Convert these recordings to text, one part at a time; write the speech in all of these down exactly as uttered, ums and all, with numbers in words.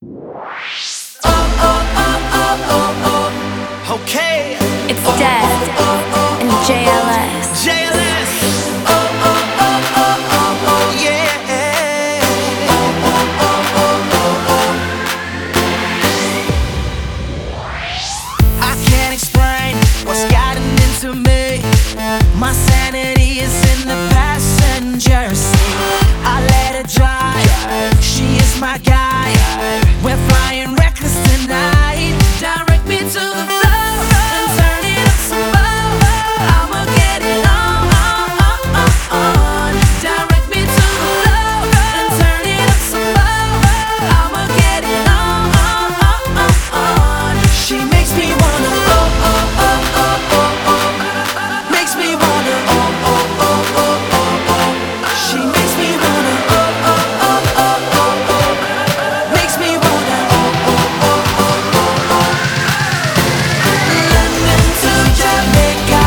Oh, oh, oh, oh, oh, oh. Okay. It's Dead and J L S. J L S. Oh, oh, oh, oh, oh, oh, yeah. Oh, oh, oh, oh, oh. I can't explain what's gotten into me. My sanity is in the passenger seat. I let her drive. She is my guide. We're flying reckless tonight. Direct me to the floor and turn it up some more. I'ma get it on, on, on, on. Direct me to the floor and turn it up some more. I'ma get it on, on, on, on. She makes me wanna oh, oh, oh, oh, oh, oh. Makes me wanna oh, oh, oh, oh, oh, oh. She makes me wanna oh, oh, oh, oh, oh, oh. Makes me wanna oh, oh, oh, oh, oh, oh. London to Jamaica,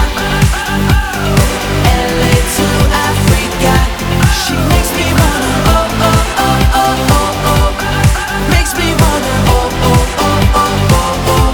L A to Africa. She makes me wanna oh, oh, oh, oh, oh, oh. Makes me wanna oh, oh, oh, oh, oh, oh.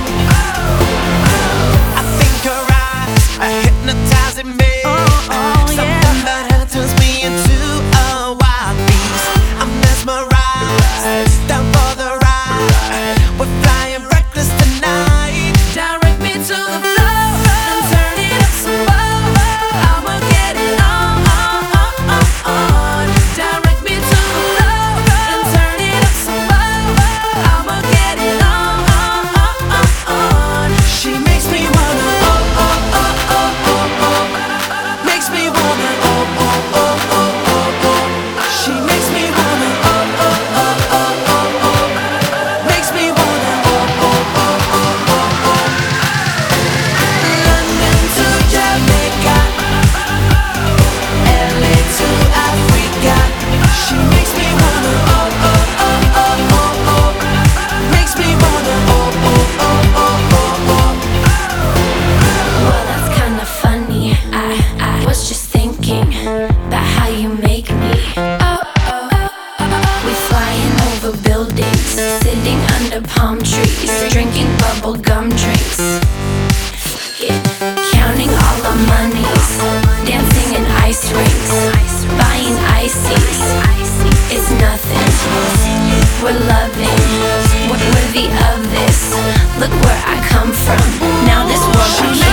I think her eyes are hypnotizing me. Something about her turns me into a wild beast. I'm mesmerized, down for the ride. We're flying reckless tonight. Direct me to the floor and turn it up some more. I'ma get it on, on, on, on. Direct me to the floor and turn it up some more. I'ma get it on, on, on, on. She makes me wanna oh, oh, oh, oh, oh, oh. Makes me wanna oh, oh, oh, oh, oh, oh. She makes me wanna oh, oh, oh, oh, oh, oh. Makes me wanna oh, oh, oh, oh, oh, oh. London to Jamaica, L A to Africa. She makes me wanna oh, oh, oh, oh, oh, oh. Makes me wanna oh, oh, oh, oh, oh, oh. Well, that's kinda funny. I, I was just thinking about how you make me. Oh, oh, oh, oh. We flying over buildings, sitting under palm trees, drinking bubble gum drinks. Yeah. Counting all our monies, dancing in ice rinks, buying ices. It's nothing. We're loving. We're worthy of this. Look where I come from. Now this world I'm